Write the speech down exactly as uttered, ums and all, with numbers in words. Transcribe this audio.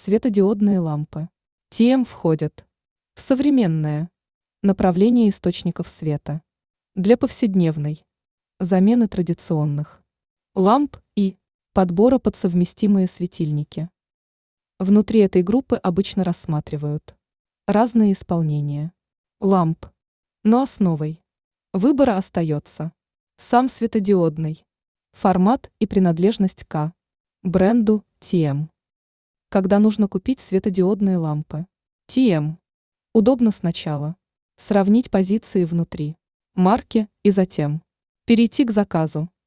Светодиодные лампы Ти Эм входят в современное направление источников света для повседневной замены традиционных ламп и подбора под совместимые светильники. Внутри этой группы обычно рассматривают разные исполнения ламп, но основой выбора остается сам светодиодный формат и принадлежность к бренду Ти Эм. Когда нужно купить светодиодные лампы Ти Эм, удобно сначала сравнить позиции внутри марки и затем перейти к заказу